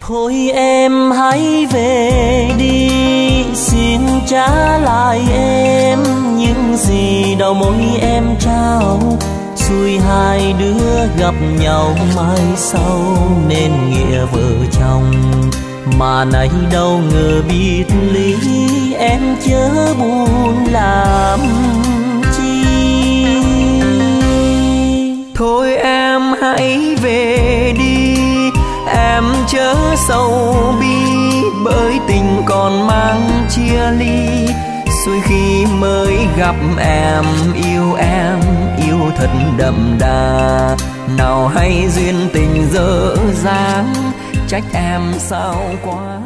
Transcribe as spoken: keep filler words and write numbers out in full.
Thôi em hãy về đi, xin trả lại em những gì đầu môi em trao. Xui hai đứa gặp nhau mai sau nên nghĩa vợ chồng, mà nay đâu ngờ biết lý, em chớ buồn làm chi. Thôi em hãy về đi, em chớ sầu bi, bởi tình còn mang chia ly. Xui khi mới gặp em, yêu em, yêu thật đậm đà. Nào hay duyên tình dở dáng, trách em sao quá